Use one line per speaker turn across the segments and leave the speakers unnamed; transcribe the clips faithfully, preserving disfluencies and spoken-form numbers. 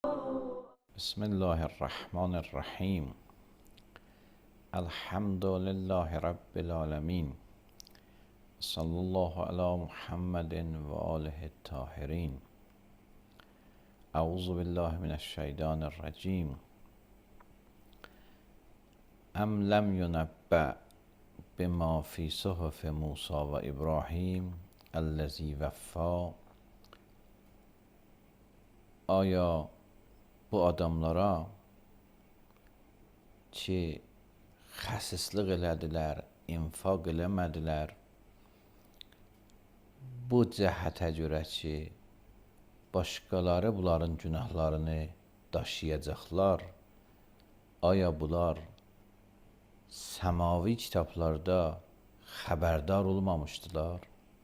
بسم الله الرحمن الرحیم. الحمد لله رب العالمین. صلی الله علی محمد و آله الطاهرین. اعوذ بالله من الشیطان الرجیم. ام لم ینبأ بما فی صحف موسی و ابراهیم الذی وفا. آیا bu adamlara ki xəsislik elədilər, infaq eləmədilər, bu cəhətə görə ki, başqaları bunların günahlarını daşıyacaqlar, aya bunlar səmavi kitablarda xəbərdar olmamışdılar?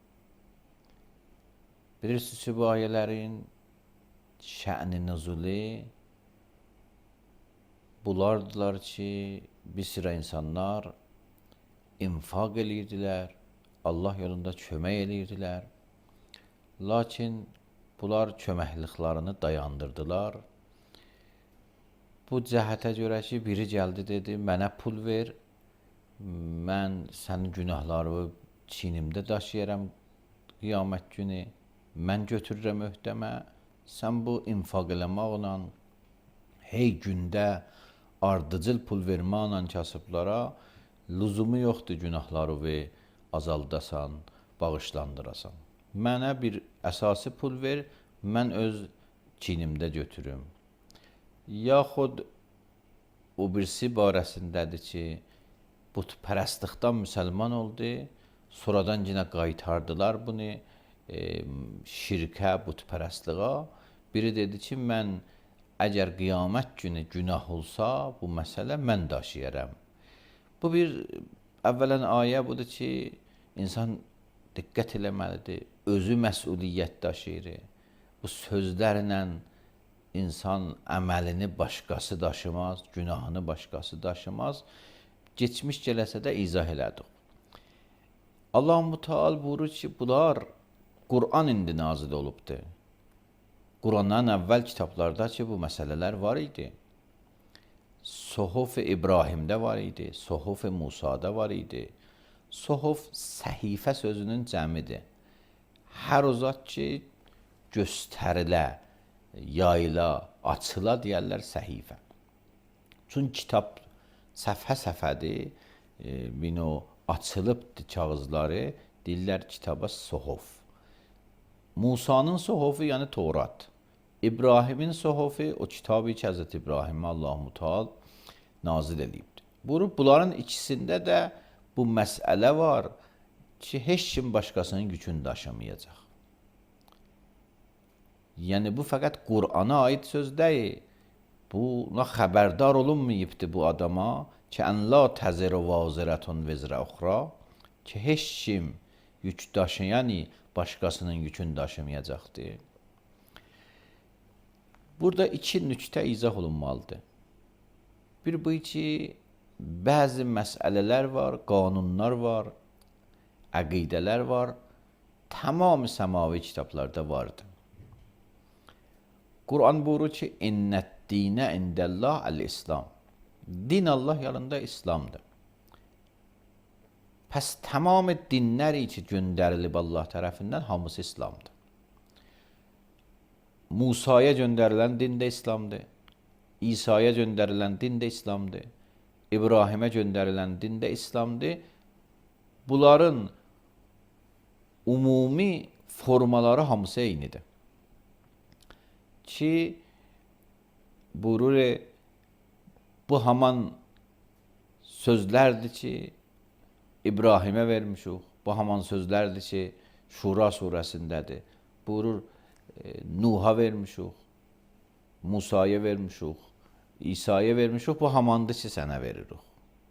Bilirsiniz ki, bu ayələrin şə'n-i nüzuli bunlardılar ki, bir sıra insanlar infaq eləyirdilər, Allah yolunda kömək eləyirdilər. Lakin bunlar köməkliklərini dayandırdılar. Bu cəhətə görə ki, biri gəldi dedi, mənə pul ver, mən sənin günahlarını çiynimdə daşıyaram qiyamət günü, mən götürürəm öhdəmə, sən bu infaq eləməklə, hey gündə ardıcıl pul verməklə kasıblara lüzumu yoxdur günahları azaldasan, bağışlandırasan. Mənə bir əsası pul ver, mən öz çiynimdə götürüm. Yaxud o birisi barəsindədir ki, butpərəstlikdən müsəlman oldu, sonradan yine qaytardılar bunu e, şirkə, butpərəstliğə. Biri dedi ki, mən əgər qiyamət günü günah olsa, bu məsələ mən daşıyaram. Bu bir, əvvələn ayə budur ki, insan diqqət eləməlidir, özü məsuliyyət daşıyır. Bu sözlərlə insan əməlini başqası daşımaz, günahını başqası daşımaz. Geçmiş gələsə də izah elədik. Allah-u Teala buyurur ki, bunlar Qur'an indi nazil olubdur. Qur'andan əvvəl kitablarda ki, bu məsələlər var idi. Suhuf-i İbrahimdə var idi, Suhuf-i Musada var idi. Suhuf səhifə sözünün cəmidir. Hər o zat ki, göstərilə, yayıla, açıla deyərlər səhifə. Çünki kitab səfhə-səfədir, e, o açılıbdır kağızları, deyirlər kitaba suhuf. Musa'nın suhufu yəni Torat. İbrahimin suhufu o kitabı ki, Həzrət İbrahimə Allah-u Teala nazil edibdir. Buyurub, bunların ikisində də bu məsələ var ki, heç kim başqasının yükünü daşımayacaq. Yəni, bu fəqət Qur'ana aid söz deyil. Buna xəbərdar olunmayıbdır bu adama ki, ən la təziru vazirətun vizrə uxra, ki, heç kim yük daşıyan başqasının yükünü daşımayacaqdır. Burada iki nüktə izah olunmalıdır. Bir bu ki, bəzi məsələlər var, qanunlar var, əqidələr var, tamamı səmavi kitablarda vardır. Qur'an buyurur ki, innət dinə indəllah əl-İslam. Din Allah yanında İslamdır. Pəs tamamı dinlər ki, göndərilib Allah tərəfindən hamısı İslamdır. Musaya göndərilən din də İslamdır. İsa'ya göndərilən din də İslamdır. İbrahimə göndərilən din də İslamdır. Bunların ümumi formaları hamısı eynidir. Ki, buyurur, bu haman sözlərdir ki, İbrahimə vermişik. Bu haman sözlərdir ki, Şura surəsindədir. Buyurur, e, Nuh'a vermişik, Musa'ya vermişik, İsa'ya vermişik. Bu hamandır ki, sənə veririk.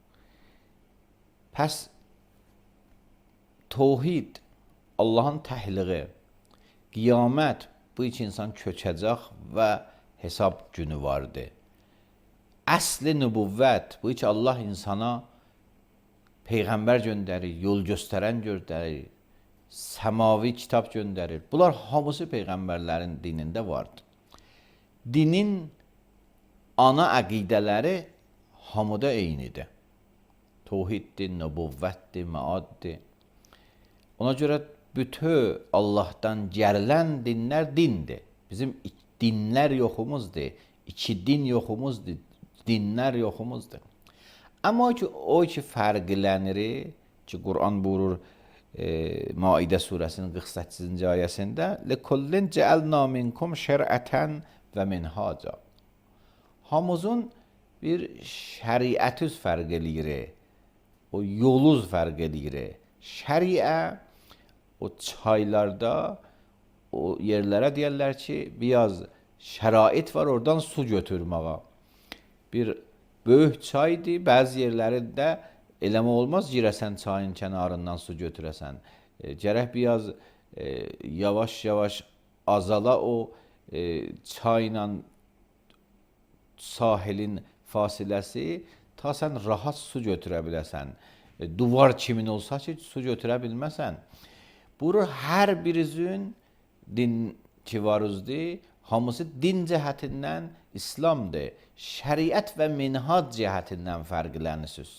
Pəs, tohid, Allahın təhliği, qiyamət, bu iki insan köçəcək və hesab günü vardır. Əsli nübüvvət, bu iki Allah insana Peyğəmbər göndərir, yol göstərən göndərir, səmavi kitab göndərir. Bunlar hamısı Peyğəmbərlərin dinində vardır. dinin ana əqidələri hamıda eynidir. Tevhiddir, nübüvvətdir, məaddir. Ona görə bütün Allahdan gələn dinlər dindir. Bizim dinlər yoxumuzdur. İki din yoxumuzdur. Dinlər yoxumuzdur. Amma ki, o ki fərqlənir ki, Quran buyurur e, Maidə surəsinin qırx səkkizinci ayəsində لِكُلِّنْ جَعَلْنَا مِنْكُمْ شَرْعَةً وَمِنْهَاجًا. Hamımızın bir şəriətüz fərq eləyir. O yoluz fərq eləyir. Şəriə o çaylarda o yerlərə deyirlər ki, biraz şərait var, oradan su götürməyə. Bir böyük çaydır, bəzi yerlərində eləmə olmaz, girəsən çayın kənarından su götürəsən. E, gərək biraz e, yavaş-yavaş azala o e, çayla sahilin fasiləsi, ta sən rahat su götürə biləsən. E, duvar kimin olsa ki, su götürə bilməsən. Buyurur, hər birinizin din ki varızdır, hamısı din cəhətindən İslamdır. Şəriət və minhaj cəhətindən fərqlənirsiniz.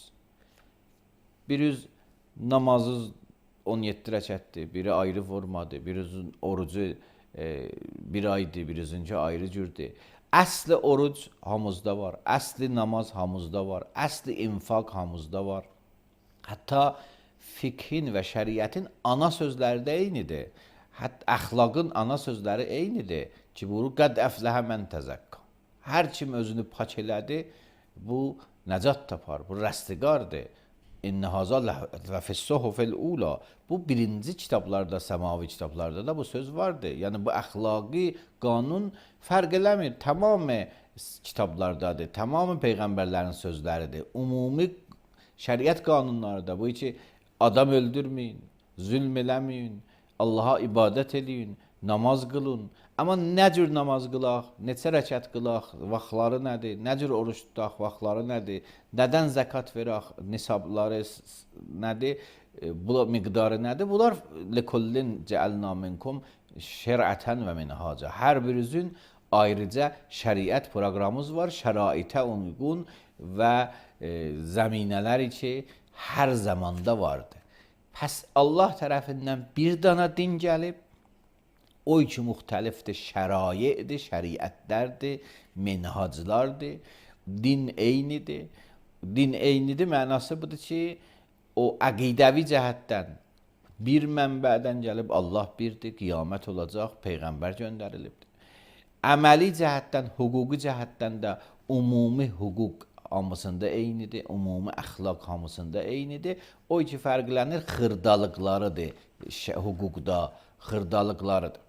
Biriniz namazı on yeddi rəkətdir, biri ayrı formadır, birinizin orucu e, bir aydır, birizinki ayrı cürdür. Əsli oruc hamızda var, əsli namaz hamızda var, əsli infaq hamızda var. Hətta fikhin və şəriətin ana sözləri də eynidir. Hətta əxlaqın ana sözləri eynidir ki, buyurur, qəd əfləhə mən təzəkka. Hər kim özünü pak elədi, bu nəcat tapar, bu rəstiqardır. İnnə hazə və fissuhufil ula. Bu birinci kitablarda, səmavi kitablarda da bu söz vardır. Yəni bu əxlaqi qanun fərq eləmir. Tamamı kitablardadır, tamamı peyğəmbərlərin sözləridir. Ümumi şəriət qanunları da bu ki, adam öldürməyin, zülm eləməyin, Allaha ibadət eləyin, namaz qılın. Amma nə cür namaz qılaq, neçə rəkət qılaq, vaxtları nədir, nə cür oruç tutaq, vaxtları nədir, nədən zəkat verək, nisabları nədir, bu miqdarı nədir? Bunlar لِكُلِّنْ جَعَلْنَا مِنْكُمْ شَرْعَةً وَمِنْهَاجًا. Hər birinizin ayrıca şəriət proqramımız var, şəraitə uyğun və e, zəminələr ki, hər zamanda vardır. Pəs Allah tərəfindən bir dana din gəlib, o ki müxtəlifdir, şəraidir, şəriətlərdir, menhaclardır, din eynidir. Din eynidir mənası budur ki, o əqidəvi cəhətdən bir mənbədən gəlib Allah birdir, qiyamət olacaq, peyğəmbər göndərilibdir. Əməli cəhətdən, hüquqi cəhətdən də ümumi hüquq hamısında eynidir, ümumi əxlaq hamısında eynidir. O ki fərqlənir, xırdalıqlarıdır, hüquqda xırdalıqlarıdır.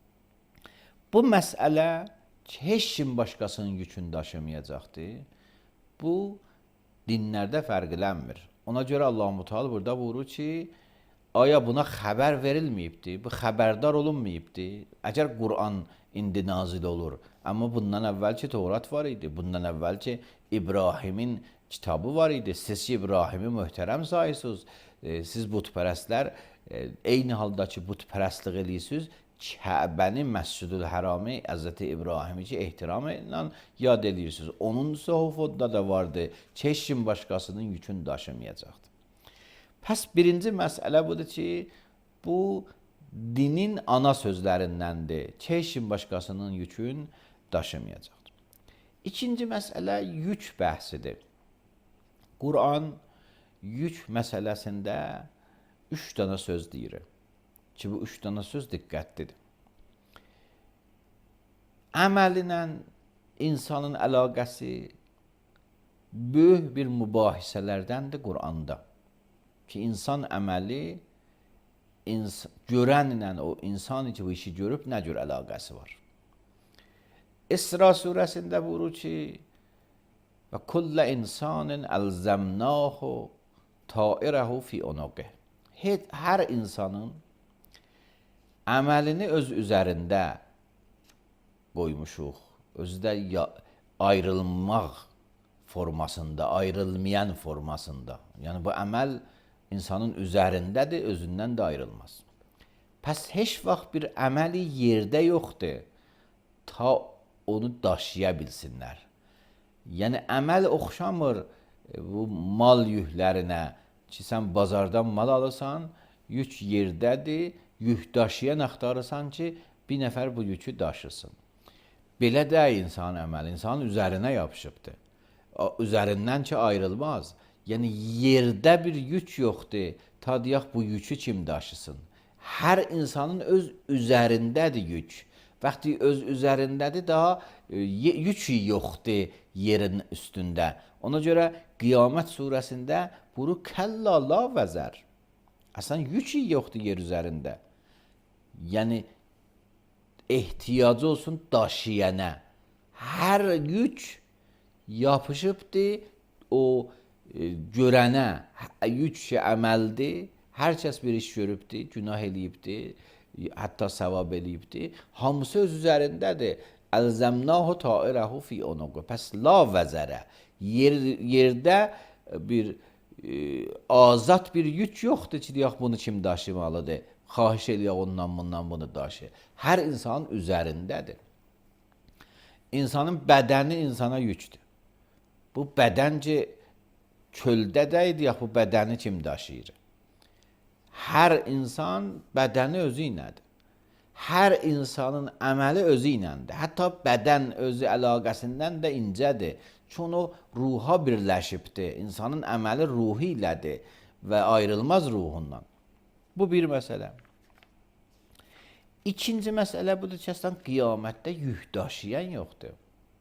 Bu məsələ heç kim başqasının yükünü daşımayacaqdır. Bu dinlərdə fərqlənmir. Ona görə Allah-u Teala burada buyurur ki, aya buna xəbər verilməyibdir, bu xəbərdar olunmayıbdır. Əgər Quran indi nazil olur, amma bundan əvvəlki Tevrat var idi, bundan əvvəlki İbrahimin kitabı var idi. Siz ki İbrahimi möhtərəm sayırsınız, e, siz butpərəstlər e, eyni halda ki butpərəstlik eləyirsiniz, Kəbəni, Məscidül Hərami, Həzrəti İbrahimi ki ehtiram ilə yad edirsiniz. Onun səhifəsində də vardı, heç kim başqasının yükünü daşımayacaqdır. Pəs birinci məsələ budur ki, bu dinin ana sözlərindəndir. Heç kim başqasının yükünü daşımayacaqdır. İkinci məsələ yük bəhsidir. Quran yük məsələsində üç dənə söz deyir. Ki, bu üç dənə söz diqqətlidir. Əməlinlə insanın əlaqəsi böyük bir mübahisələrdəndir Quranda. Ki, insan əməli ins görənlə o insan ki, bu işi görüb nə cür əlaqəsi var. İsra surəsində buyurur ki, və kullə insanın əlzəmnahu tairəhu fi onuqih. Hər insanın əməlini öz üzərində qoymuşuq. Özü də ayrılmaq formasında, ayrılmayan formasında. Yəni bu əməl insanın üzərindədir, özündən də ayrılmaz. Pəs heç vaxt bir əməli yerdə yoxdur. Ta onu daşıya bilsinlər. Yəni əməl oxşamır bu mal yüklərinə ki, sən bazardan mal alırsan, yük yerdədir, yük daşıyan axtarırsan ki, bir nəfər bu yükü daşısın. Belə də insan əməli, insanın üzərinə yapışıbdır. Üzərindən ki, ayrılmaz. Yəni yerdə bir yük yoxdur, ta deyək bu yükü kim daşısın? Hər insanın öz üzərindədir yük. Vaxtı öz üzərindədir, daha yük yoxdur yerin üstündə. Ona görə Qiyamət surəsində bunu kəlla la vəzər. Əslən yük yoxdur yer üzərində. Yəni ehtiyacı olsun daşıyana. Hər yük yapışıbdır o e, görənə. Yük ki əməldir. Hər kəs bir iş görübdür, günah eləyibdir, hətta savab eləyibdir. Hamısı öz üzərindədir. Əlzəmnahu tairəhu fi onuqu. Pəs la vəzərə. Yer, yerdə bir e, azad bir yük yoxdur ki, deyək bunu kim daşımalıdır. Xahiş eləyək ondan bundan bunu daşı. Hər insanın üzərindədir. İnsanın bədəni insana yükdür. Bu bədən ki, çöldə deydi, deyək bu bədəni kim daşıyır? Hər insan bədəni özü iləndir. Hər insanın əməli özü iləndir. Hətta bədən özü əlaqəsindən də incədir. Çünki o ruha birləşibdir. İnsanın əməli ruhi ilədir və ayrılmaz ruhundan. Bu bir məsələ. İkinci məsələ budur ki, əslən qiyamətdə yük daşıyan yoxdur.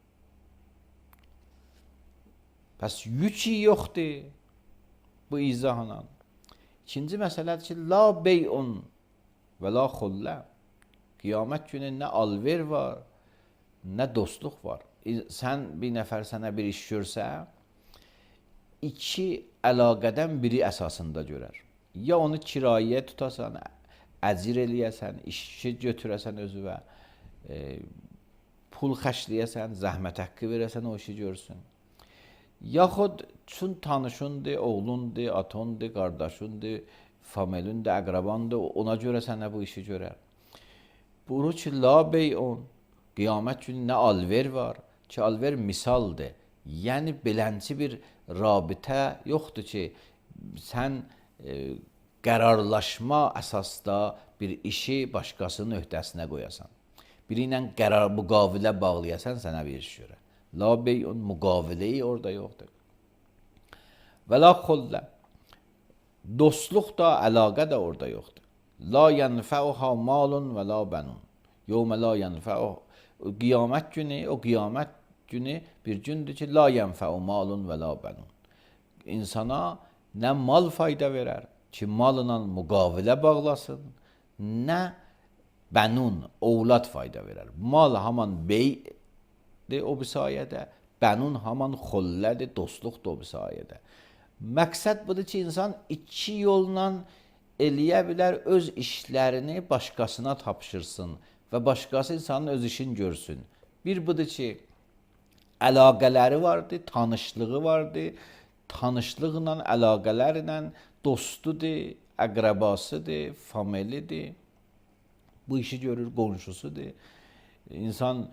Pəs yük yoxdur bu izahla. İkinci məsələdir ki, la bey'un və la xullə. Qiyamət günü nə alver var, nə dostluq var. Sən bir nəfər sənə bir iş görsə, iki əlaqədən biri əsasında görər. Ya onu kirayə tutasan, əcir eləyəsən, işçi götürəsən özüvə, e, pul xərcləyəsən, zəhmət haqqı verəsən, o işi görsün. Yaxud çün tanışındır, oğlundur, atondur, qardaşındır, familundur, əqrabandır, ona görə sənə bu işi görər. Buyurur ki, la bey'un, qiyamət günü nə alver var ki, alver misaldır. Yəni, belənci bir rabitə yoxdur ki, sən e, qərarlaşma əsasda bir işi başqasının öhdəsinə qoyasan. Biri ilə qərar müqavilə bağlayasan, sənə bir iş görər. La bey'un müqaviləyi orada yoxdur. Və la xullə. Dostluq da, əlaqə də orada yoxdur. La yənfəuha malun və la bənun. Yevmə la yənfəuha. Qiyamət günü, o qiyamət günü bir gündür ki, la yənfəu malun və la bənun. İnsana nə mal fayda verər ki, malına müqavilə bağlasın, nə bənun, ovlad fayda verər. Mal haman bey o bir sayədə, bənun haman xollədir, dostluq da o bir sayədə. Məqsəd budur ki, insan iki yolla eləyə bilər, öz işlərini başqasına tapşırsın və başqası insanın öz işini görsün. Bir budur ki, əlaqələri vardır, tanışlığı vardır, tanışlıqla, əlaqələrlə dostudur, əqrəbasıdır, familidir, bu işi görür, qonşusudur. İnsan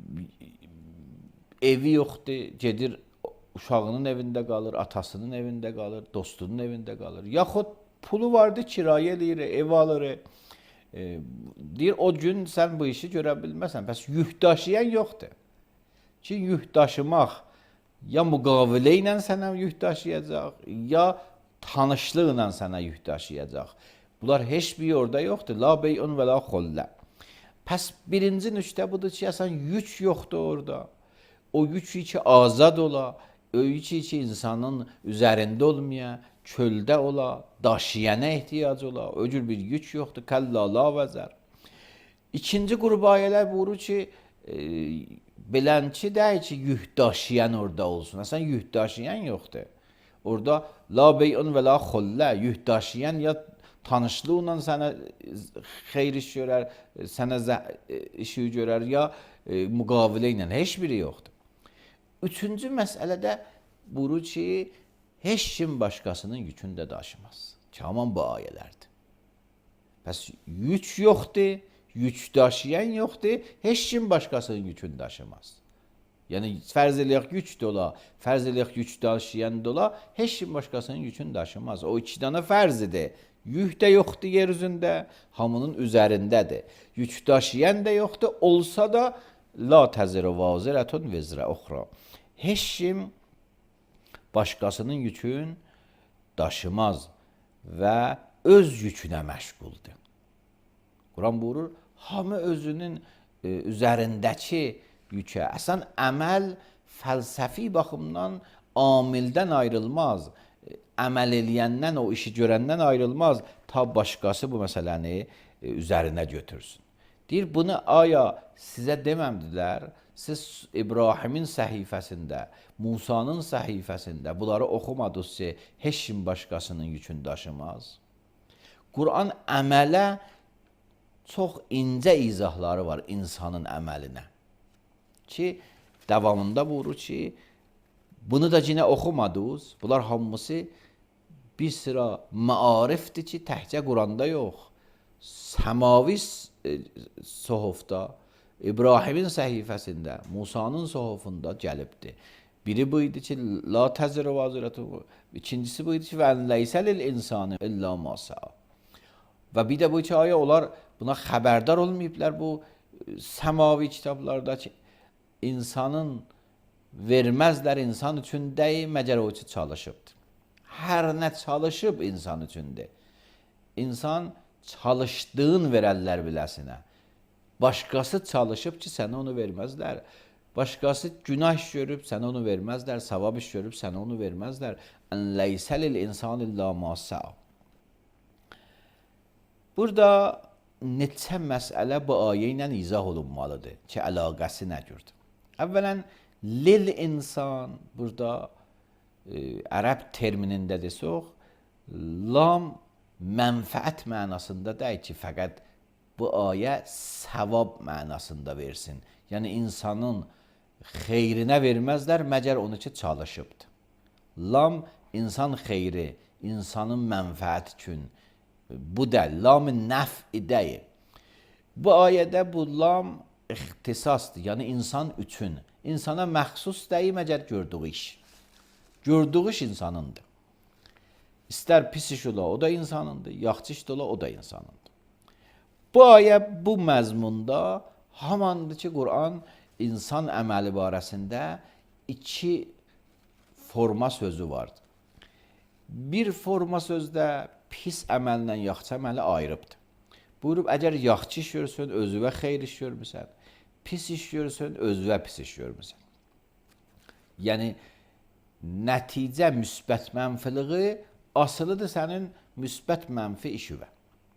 evi yoxdur, gedir uşağının evində qalır, atasının evində qalır, dostunun evində qalır. Yaxud pulu vardı, kirayə eləyir, ev alır. E, deyir, o gün sən bu işi görə bilməsən. Bəs yük daşıyan yoxdur. Ki, yük daşımaq ya müqavilə ilə sənə yük daşıyacaq, ya tanışlıqla sənə yük daşıyacaq. Bunlar heç bir orada yoxdur. La bey'un və la xullə. Pəs birinci nüqtə budur ki, əsən yük yoxdur orada. O yük ki azad ola, o yük ki insanın üzərində olmaya, çöldə ola, daşıyana ehtiyac ola, o cür bir yük yoxdur, kəlla la vəzər. İkinci qrup ayələr buyurur ki, e, belənçi deyil ki, yük daşıyan orada olsun. Əsən yük daşıyan yoxdur. Orada la bey'un və la xullə, yük daşıyan ya tanışlıqla sənə xeyr iş görər, sənə işi görər, ya e, müqavilə ilə, heç biri yoxdur. Üçüncü məsələdə buyurur ki, heç kim başqasının yükünü də daşımaz. Ki, haman bu ayələrdir. Bəs yük yoxdur, yük daşıyan yoxdur, heç kim başqasının yükünü daşımaz. Yəni fərz eləyək yük dola, fərz eləyək yük daşıyan dola, heç kim başqasının yükünü daşımaz. O iki dənə fərzidir. Yük də yoxdur yer üzündə, hamının üzərindədir. Yük daşıyan da yoxdur, olsa da la təzirə vazirətun vizrə uxra. Heç kim başqasının yükünü daşımaz və öz yükünə məşğuldur. Quran buyurur, hamı özünün e, üzərindəki yükə. Əsən əməl fəlsəfi baxımdan amildən ayrılmaz. Əməl eləyəndən, o işi görəndən ayrılmaz. Ta başqası bu məsələni e, üzərinə götürsün. Deyir, bunu aya sizə deməmdilər. Siz İbrahimin səhifəsində, Musanın səhifəsində bunları oxumadınız ki, heç kim başqasının yükünü daşımaz. Quran əmələ çox incə izahları var insanın əməlinə. Ki, davamında buyurur ki, bunu da yine oxumadınız. Bunlar hamısı bir sıra maarifdir ki, təhcə Quranda yox. Səmavi e, sohufda, İbrahimin səhifəsində, Musanın sohufunda gəlibdir. Biri bu idi ki, la təzirə vazirətü. İkincisi bu idi ki, və leysə lil insanı illa ma sa'a. Və bir də bu ki, aya onlar buna xəbərdar olmayıblar bu səmavi kitablarda ki, insanın verməzlər insan üçün deyil, məcər o ki çalışıbdır. Hər nə çalışıb insan üçündür. İnsan çalışdığın verərlər biləsinə. Başqası çalışıb ki, sənə onu verməzlər. Başqası günah iş görüb, sənə onu verməzlər. Savab iş görüb, sənə onu verməzlər. Ən leysə lil insan illa ma sa'a. Burada neçə məsələ bu ayə ilə izah olunmalıdır ki, əlaqəsi nə gördü? Əvvələn, lil insan, burada e, ərəb terminində desək, lam mənfəət mənasında deyil ki, fəqət bu ayə savab mənasında versin. Yəni, insanın xeyrinə verməzlər, məgər onu ki, çalışıbdır. Lam, insan xeyri, insanın mənfəət üçün. Bu da lam-ı nəf-i deyil. Bu ayədə bu lam ixtisasdır, yəni insan üçün. İnsana məxsus deyil, məgər gördüyü iş. Gördüyü iş insanındır. İstər pis iş ola, o da insanındır, yaxşı iş ola, o da insanındır. Bu ayə bu məzmunda hamandır ki, Quran insan əməli barəsində iki forma sözü vardır. Bir forma sözdə pis əməllə yaxşı əməli ayrıbdır. Buyurub, əgər yaxşı iş görürsən, özüvə xeyr iş görmüsən, pis iş görürsən, özüvə pis iş görmüsən. Yəni, nəticə müsbət mənfiliği asılıdır sənin müsbət mənfi işivə.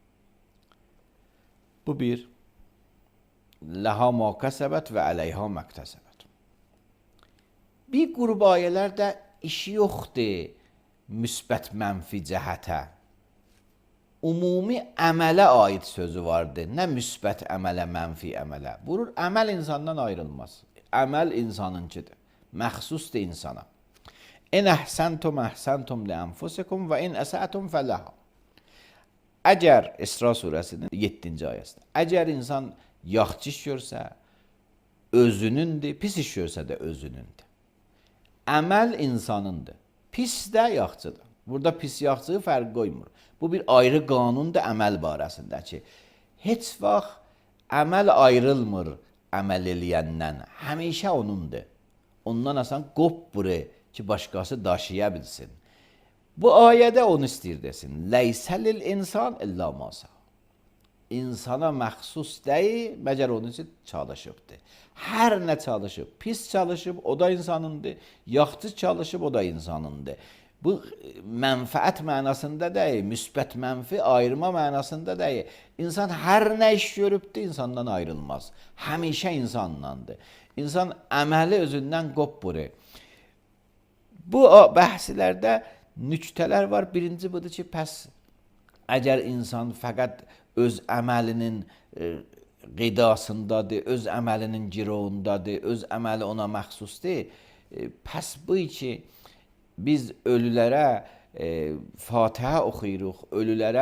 Bu bir, ləhə ma kəsəbət və əleyhə məktəsəbət. Bir qrup ayələr də işi yoxdur müsbət mənfi cəhətə. Umumi əmələ aid sözü vardır. Nə müsbət əmələ, mənfi əmələ. Buyurur, əməl insandan ayrılmaz. Əməl insanınkidir. Məxsusdur insana. İn əhsəntum əhsəntum li ənfusikum və in əsətum fələha. Əgər İsra surəsinin yeddinci ayəsində. Əgər insan yaxşı iş görsə, özünündür, pis iş görsə də özünündür. Əməl insanındır. Pis də yaxçıdır. Burada pis yaxçığı fərq qoymur. Bu bir ayrı qanundur əməl barəsində ki, heç vaxt əməl ayrılmır əməl eləyəndən. Həmişə onundur. Ondan asan qopburu ki, başqası daşıya bilsin. Bu ayədə onu istəyir desin. Leysəlil insan illa masa. İnsana məxsus deyil, məgər onun üçün çalışıbdır. Hər nə çalışıb, pis çalışıb, o da insanındır. Yaxşı çalışıb, o da insanındır. Bu mənfəət mənasında deyil, müsbət mənfi ayırma mənasında deyil. İnsan hər nə iş görübdür, insandan ayrılmaz. Həmişə insanlandır. İnsan əməli özündən qopburur. Bu bəhslərdə nüktələr var. Birinci budur ki, pəs əgər insan fəqət öz əməlinin e, qidasındadır, öz əməlinin girovundadır, öz əməli ona məxsusdur, e, pəs bu ki, biz ölülərə e, Fatihə oxuyuruq, ölülərə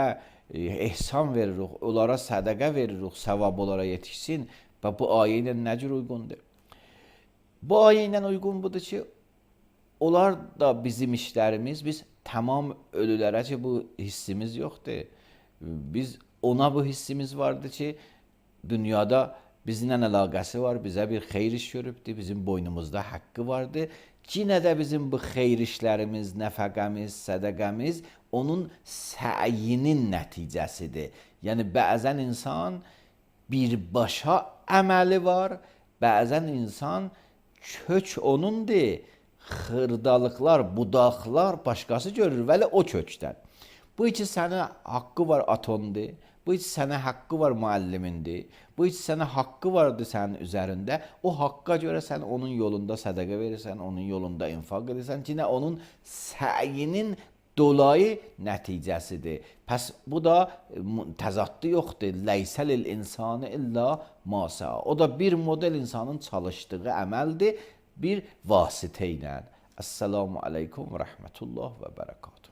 e, ehsan veririk, onlara sədaqə veririk, savab onlara yetişsin və bu ayə ilə nə cür uyğundur? Bu ayə ilə uyğun budur ki, onlar da bizim işlərimiz, biz tamam ölülərə ki, bu hissimiz yoxdur. Biz ona bu hissimiz vardı ki, dünyada bizimlə əlaqəsi var, bizə bir xeyir iş görübdür, bizim boynumuzda haqqı vardı. Yenə də bizim bu xeyir işlərimiz, nəfəqəmiz, sədəqəmiz onun səyinin nəticəsidir. Yəni, bəzən insan birbaşa əməli var, bəzən insan kök onundur, xırdalıqlar, budaqlar başqası görür, vəli o kökdən. Bu içi sənə haqqı var atondur, bu içi sənə haqqı var müəllimindir, bu içi sənə haqqı vardır sənin üzərində, o haqqa görə sən onun yolunda sədəqə verirsən, onun yolunda infaq edirsən, ki, nə onun səyinin dolayı nəticəsidir. Pəs bu da təzaddı yoxdur. Leysəlil insanı illa masa. O da bir model insanın çalışdığı əməldir, bir vasitə ilə. Əssalamu aleykum və rəhmətullah və bərəkatuhu.